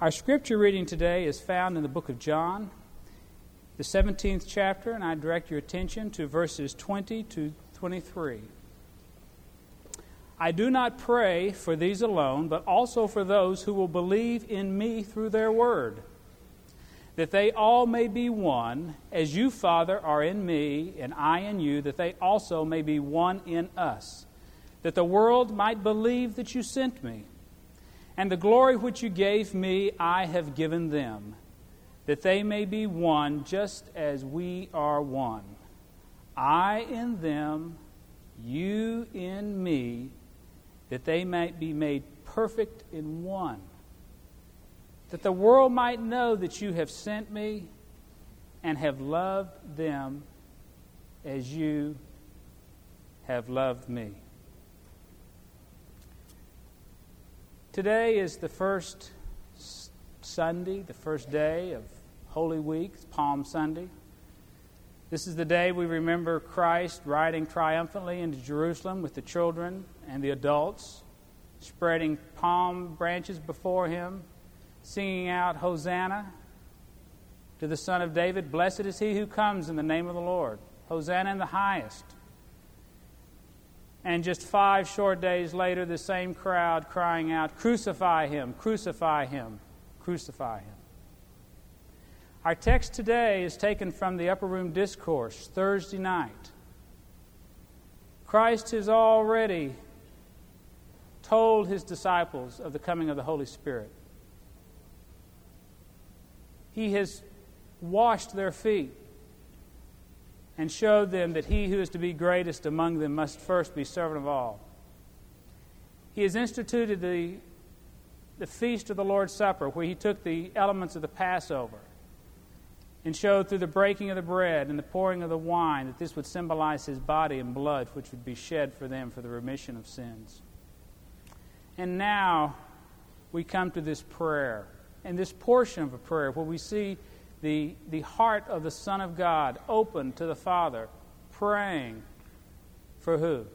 Our scripture reading today is found in the book of John, the 17th chapter, and I direct your attention to verses 20 to 23. I do not pray for these alone, but also for those who will believe in me through their word, that they all may be one, as you, Father, are in me, and I in you, that they also may be one in us, that the world might believe that you sent me. And the glory which you gave me, I have given them, that they may be one, just as we are one. I in them, you in me, that they might be made perfect in one, that the world might know that you have sent me and have loved them as you have loved me. Today is the first Sunday, the first day of Holy Week, Palm Sunday. This is the day we remember Christ riding triumphantly into Jerusalem with the children and the adults, spreading palm branches before him, singing out, Hosanna to the Son of David. Blessed is he who comes in the name of the Lord. Hosanna in the highest. And just 5 short days later, the same crowd crying out, Crucify him, crucify him, crucify him. Our text today is taken from the Upper Room Discourse, Thursday night. Christ has already told his disciples of the coming of the Holy Spirit. He has washed their feet and showed them that he who is to be greatest among them must first be servant of all. He has instituted the feast of the Lord's Supper, where he took the elements of the Passover and showed through the breaking of the bread and the pouring of the wine that this would symbolize his body and blood, which would be shed for them for the remission of sins. And now we come to this prayer, and this portion of a prayer where we see the heart of the Son of God open to the Father, praying for who?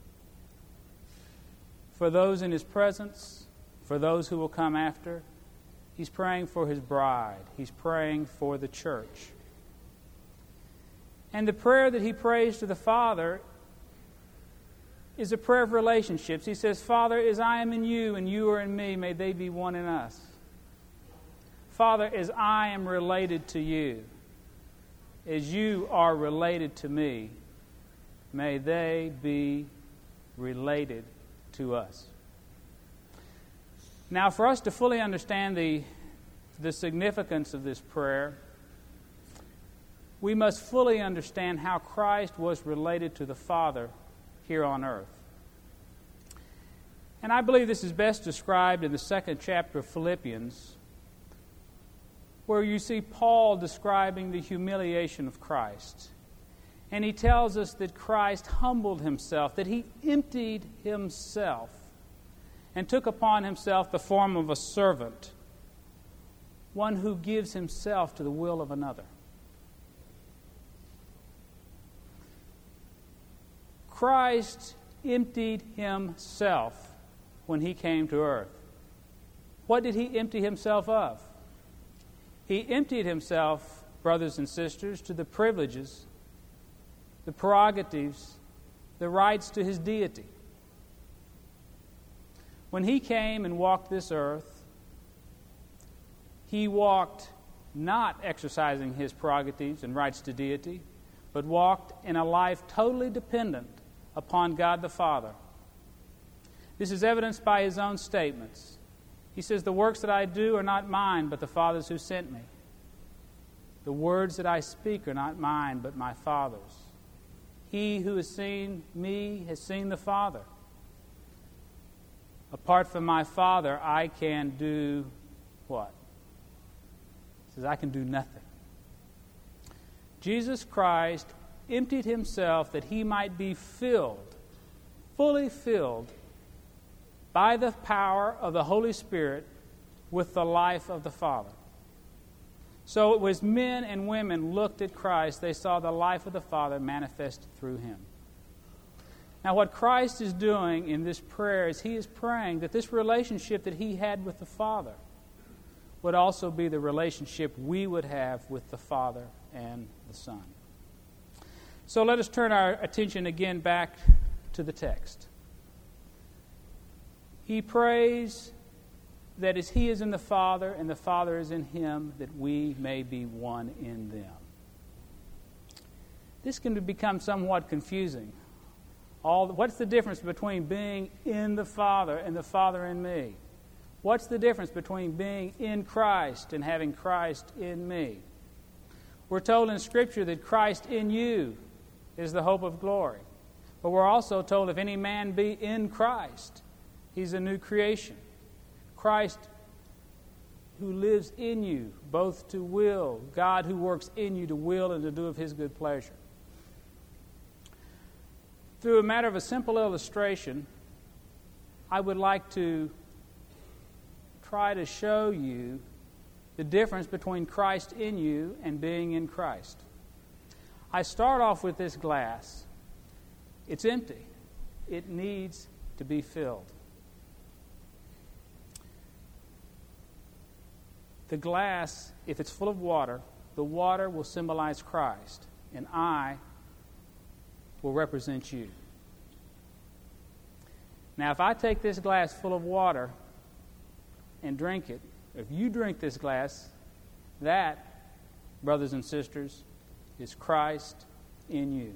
For those in his presence, for those who will come after. He's praying for his bride. He's praying for the church. And the prayer that he prays to the Father is a prayer of relationships. He says, Father, as I am in you and you are in me, may they be one in us. Father, as I am related to you, as you are related to me, may they be related to us. Now, for us to fully understand the significance of this prayer, we must fully understand how Christ was related to the Father here on earth. And I believe this is best described in the 2nd chapter of Philippians, where you see Paul describing the humiliation of Christ. And he tells us that Christ humbled himself, that he emptied himself and took upon himself the form of a servant, one who gives himself to the will of another. Christ emptied himself when he came to earth. What did he empty himself of? He emptied himself, brothers and sisters, to the privileges, the prerogatives, the rights to his deity. When he came and walked this earth, he walked not exercising his prerogatives and rights to deity, but walked in a life totally dependent upon God the Father. This is evidenced by his own statements. He says, the works that I do are not mine, but the Father's who sent me. The words that I speak are not mine, but my Father's. He who has seen me has seen the Father. Apart from my Father, I can do what? He says, I can do nothing. Jesus Christ emptied himself that he might be filled, fully filled, by the power of the Holy Spirit with the life of the Father. So it was men and women looked at Christ, they saw the life of the Father manifested through him. Now what Christ is doing in this prayer is he is praying that this relationship that he had with the Father would also be the relationship we would have with the Father and the Son. So let us turn our attention again back to the text. He prays that as He is in the Father and the Father is in Him, that we may be one in them. This can become somewhat confusing. What's the difference between being in the Father and the Father in me? What's the difference between being in Christ and having Christ in me? We're told in Scripture that Christ in you is the hope of glory. But we're also told if any man be in Christ, he's a new creation. Christ who lives in you, both to will, God who works in you to will and to do of His good pleasure. Through a matter of a simple illustration, I would like to try to show you the difference between Christ in you and being in Christ. I start off with this glass. It's empty. It needs to be filled. The glass, if it's full of water, the water will symbolize Christ, and I will represent you. Now, if I take this glass full of water and drink it, if you drink this glass, that, brothers and sisters, is Christ in you.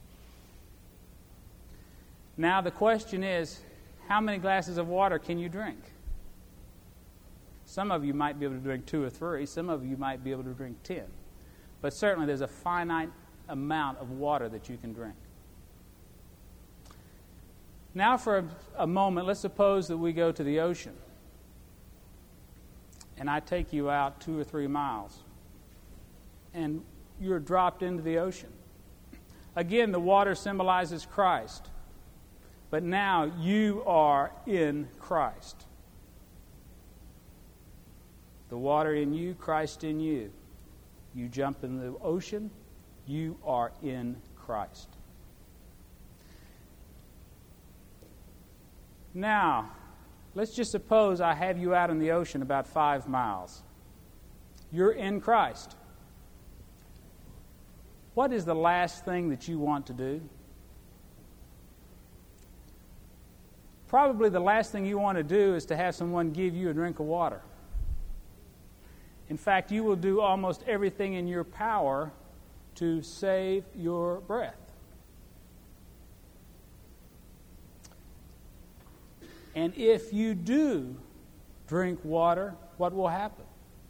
Now, the question is, how many glasses of water can you drink? Some of you might be able to drink 2 or 3. Some of you might be able to drink 10. But certainly there's a finite amount of water that you can drink. Now for a moment, let's suppose that we go to the ocean. And I take you out 2 or 3 miles. And you're dropped into the ocean. Again, the water symbolizes Christ. But now you are in Christ. The water in you, Christ in you. You jump in the ocean, you are in Christ. Now, let's just suppose I have you out in the ocean about 5 miles. You're in Christ. What is the last thing that you want to do? Probably the last thing you want to do is to have someone give you a drink of water. In fact, you will do almost everything in your power to save your breath. And if you do drink water, what will happen?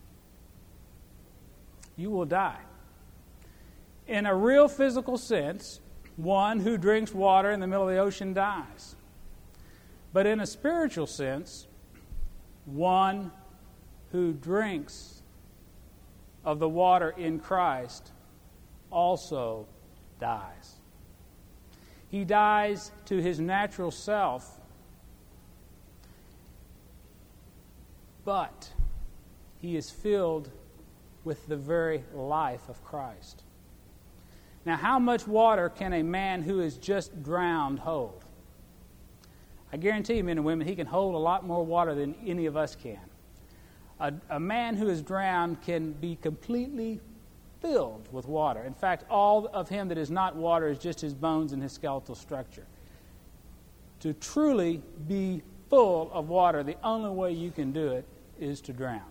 You will die. In a real physical sense, one who drinks water in the middle of the ocean dies. But in a spiritual sense, one who drinks of the water in Christ also dies. He dies to his natural self, but he is filled with the very life of Christ. Now, how much water can a man who is just drowned hold? I guarantee you, men and women, he can hold a lot more water than any of us can. A man who is drowned can be completely filled with water. In fact, all of him that is not water is just his bones and his skeletal structure. To truly be full of water, the only way you can do it is to drown.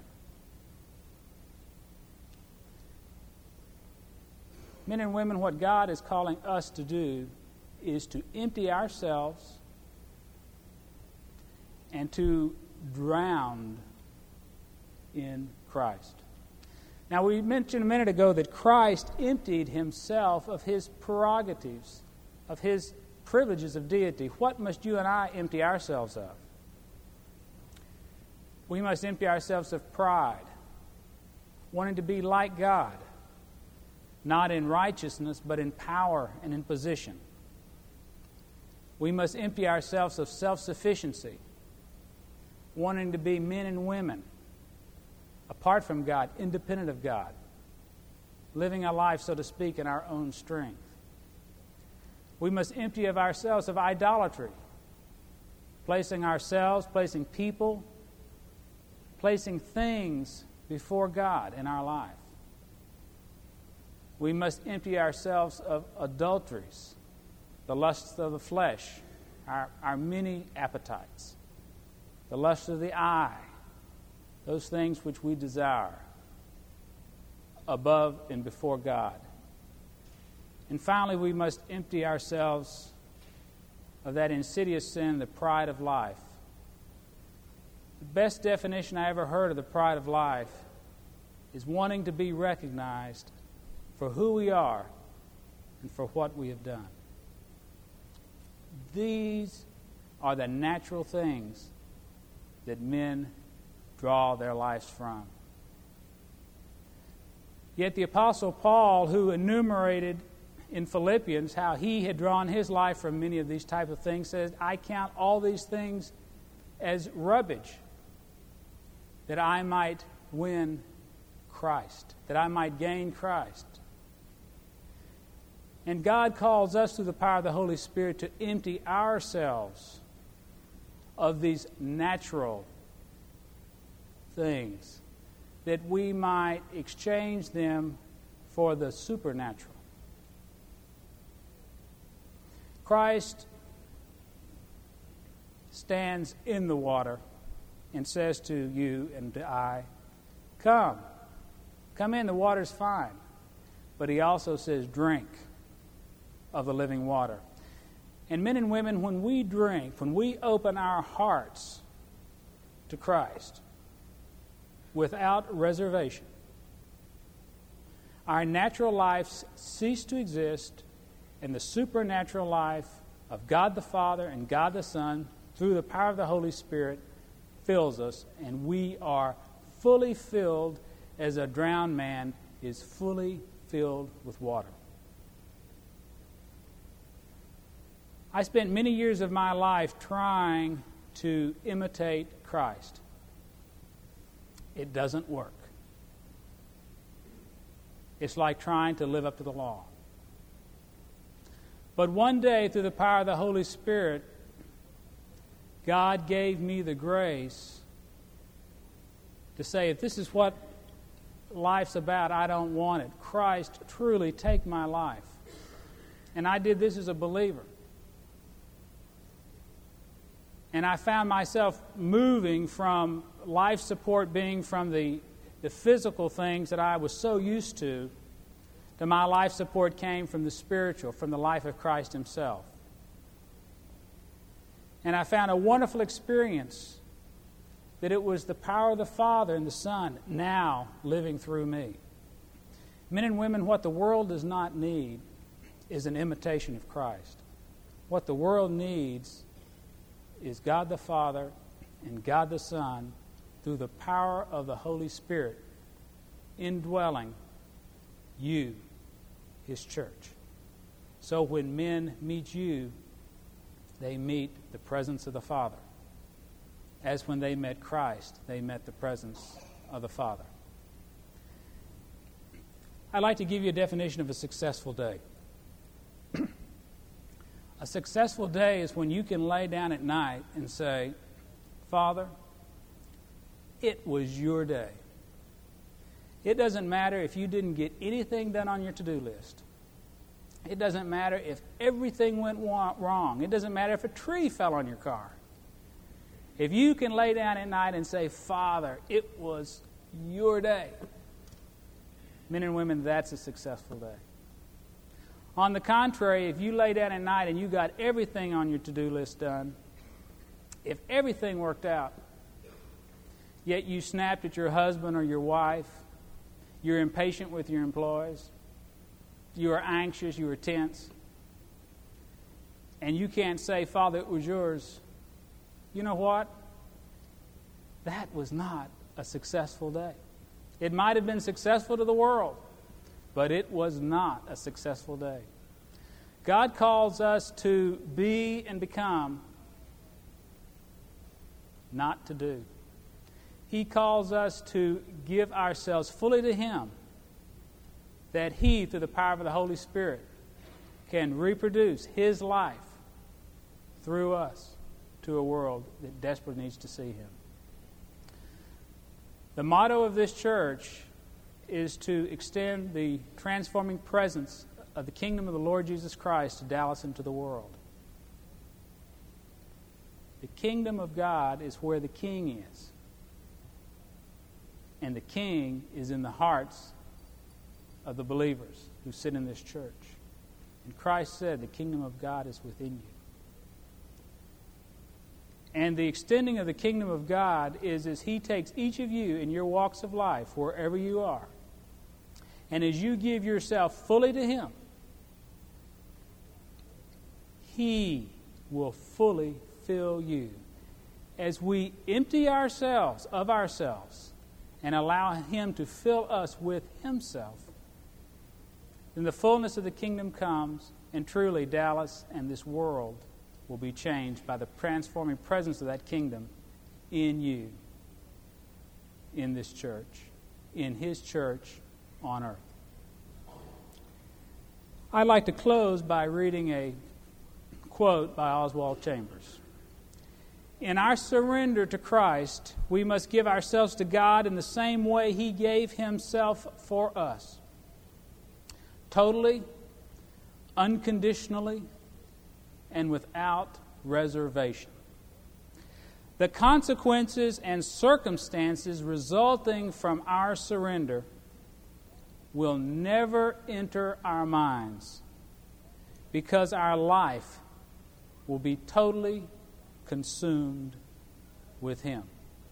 Men and women, what God is calling us to do is to empty ourselves and to drown in Christ. Now, we mentioned a minute ago that Christ emptied himself of his prerogatives, of his privileges of deity. What must you and I empty ourselves of? We must empty ourselves of pride, wanting to be like God, not in righteousness, but in power and in position. We must empty ourselves of self-sufficiency, wanting to be men and women apart from God, independent of God, living a life, so to speak, in our own strength. We must empty of ourselves of idolatry, placing ourselves, placing people, placing things before God in our life. We must empty ourselves of adulteries, the lusts of the flesh, our many appetites, the lust of the eye, those things which we desire above and before God. And finally, we must empty ourselves of that insidious sin, the pride of life. The best definition I ever heard of the pride of life is wanting to be recognized for who we are and for what we have done. These are the natural things that men draw their lives from. Yet the Apostle Paul, who enumerated in Philippians how he had drawn his life from many of these type of things, says, I count all these things as rubbish, that I might win Christ, that I might gain Christ. And God calls us through the power of the Holy Spirit to empty ourselves of these natural things, that we might exchange them for the supernatural. Christ stands in the water and says to you and to I, come in, the water's fine. But he also says, drink of the living water. And men and women, when we drink, when we open our hearts to Christ without reservation, our natural lives cease to exist, and the supernatural life of God the Father and God the Son, through the power of the Holy Spirit, fills us, and we are fully filled as a drowned man is fully filled with water. I spent many years of my life trying to imitate Christ. It doesn't work. It's like trying to live up to the law. But one day, through the power of the Holy Spirit, God gave me the grace to say, if this is what life's about, I don't want it. Christ, truly take my life. And I did this as a believer. And I found myself moving from life support being from the physical things that I was so used to my life support came from the spiritual, from the life of Christ himself. And I found a wonderful experience that it was the power of the Father and the Son now living through me. Men and women, what the world does not need is an imitation of Christ. What the world needs is God the Father and God the Son through the power of the Holy Spirit indwelling you, his church. So when men meet you, they meet the presence of the Father. As when they met Christ, they met the presence of the Father. I'd like to give you a definition of a successful day. A successful day is when you can lay down at night and say, Father, it was your day. It doesn't matter if you didn't get anything done on your to-do list. It doesn't matter if everything went wrong. It doesn't matter if a tree fell on your car. If you can lay down at night and say, Father, it was your day. Men and women, that's a successful day. On the contrary, if you lay down at night and you got everything on your to-do list done, if everything worked out, yet you snapped at your husband or your wife, you're impatient with your employees, you are anxious, you are tense, and you can't say, Father, it was yours, you know what? That was not a successful day. It might have been successful to the world, but it was not a successful day. God calls us to be and become, not to do. He calls us to give ourselves fully to Him, that He, through the power of the Holy Spirit, can reproduce His life through us to a world that desperately needs to see Him. The motto of this church is to extend the transforming presence of the kingdom of the Lord Jesus Christ to Dallas and to the world. The kingdom of God is where the King is. And the King is in the hearts of the believers who sit in this church. And Christ said, the kingdom of God is within you. And the extending of the kingdom of God is as He takes each of you in your walks of life, wherever you are, and as you give yourself fully to Him, He will fully fill you. As we empty ourselves of ourselves and allow Him to fill us with Himself, then the fullness of the kingdom comes, and truly Dallas and this world will be changed by the transforming presence of that kingdom in you, in this church, in His church on earth. I'd like to close by reading a quote by Oswald Chambers. In our surrender to Christ, we must give ourselves to God in the same way He gave Himself for us. Totally, unconditionally, and without reservation. The consequences and circumstances resulting from our surrender will never enter our minds, because our life will be totally consumed with Him.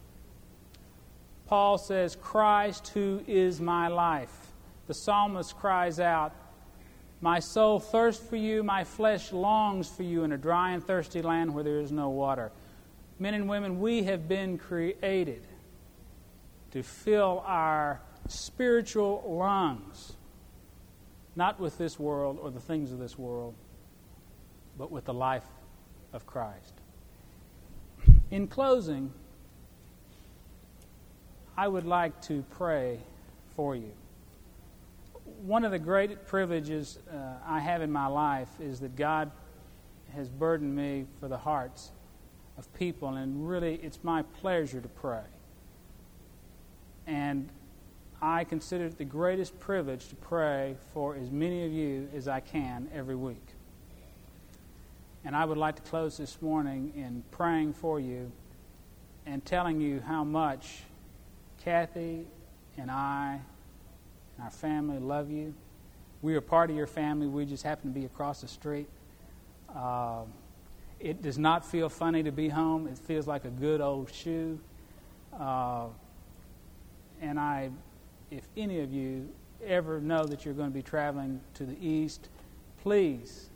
Paul says, Christ, who is my life. The psalmist cries out, my soul thirsts for you, my flesh longs for you in a dry and thirsty land where there is no water. Men and women, we have been created to fill our spiritual lungs, not with this world or the things of this world, but with the life of Christ. In closing, I would like to pray for you. One of the great privileges I have in my life is that God has burdened me for the hearts of people, and really it's my pleasure to pray. And I consider it the greatest privilege to pray for as many of you as I can every week. And I would like to close this morning in praying for you and telling you how much Kathy and I and our family love you. We are part of your family. We just happen to be across the street. It does not feel funny to be home. It feels like a good old shoe. And if any of you ever know that you're going to be traveling to the east, please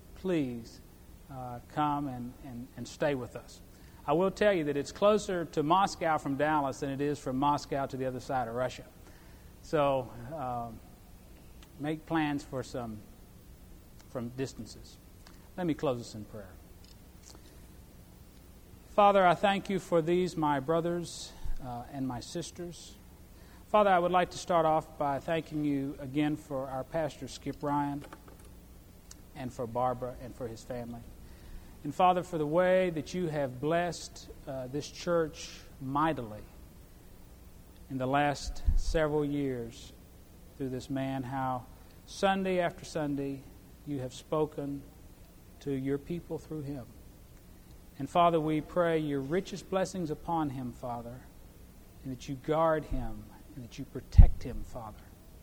come and stay with us. I will tell you that it's closer to Moscow from Dallas than it is from Moscow to the other side of Russia. So make plans for some from distances. Let me close this in prayer. Father, I thank you for these, my brothers and my sisters. Father, I would like to start off by thanking you again for our pastor, Skip Ryan, and for Barbara and for his family. And Father, for the way that you have blessed this church mightily in the last several years through this man, how Sunday after Sunday you have spoken to your people through him. And Father, we pray your richest blessings upon him, Father, and that you guard him and that you protect him, Father.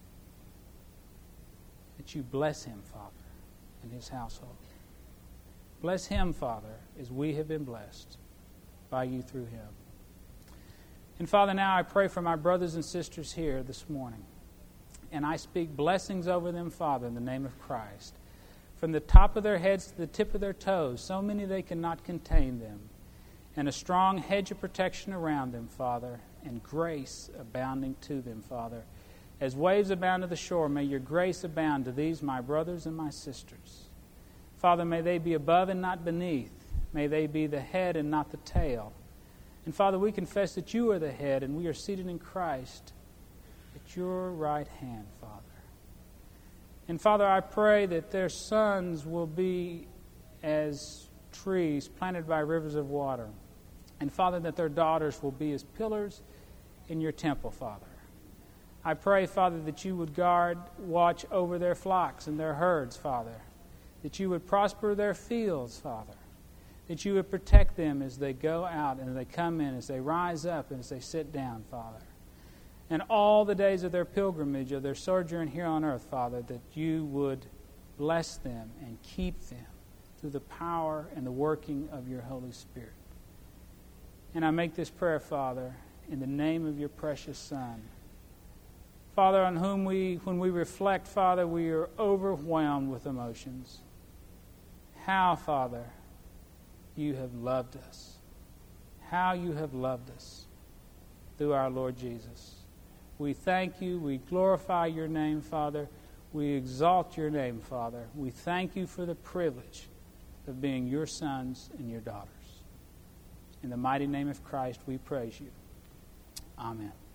That you bless him, Father, and his household. Bless him, Father, as we have been blessed by you through him. And Father, now I pray for my brothers and sisters here this morning. And I speak blessings over them, Father, in the name of Christ. From the top of their heads to the tip of their toes, so many they cannot contain them. And a strong hedge of protection around them, Father, and grace abounding to them, Father. As waves abound to the shore, may your grace abound to these, my brothers and my sisters. Father, may they be above and not beneath. May they be the head and not the tail. And Father, we confess that you are the head and we are seated in Christ at your right hand, Father. And Father, I pray that their sons will be as trees planted by rivers of water. And Father, that their daughters will be as pillars in your temple, Father. I pray, Father, that you would watch over their flocks and their herds, Father. That you would prosper their fields, Father. That you would protect them as they go out and as they come in, as they rise up and as they sit down, Father. And all the days of their pilgrimage, of their sojourn here on earth, Father, that you would bless them and keep them through the power and the working of your Holy Spirit. And I make this prayer, Father, in the name of your precious Son. Father, on whom when we reflect, Father, we are overwhelmed with emotions. How, Father, you have loved us. How you have loved us through our Lord Jesus. We thank you. We glorify your name, Father. We exalt your name, Father. We thank you for the privilege of being your sons and your daughters. In the mighty name of Christ, we praise you. Amen.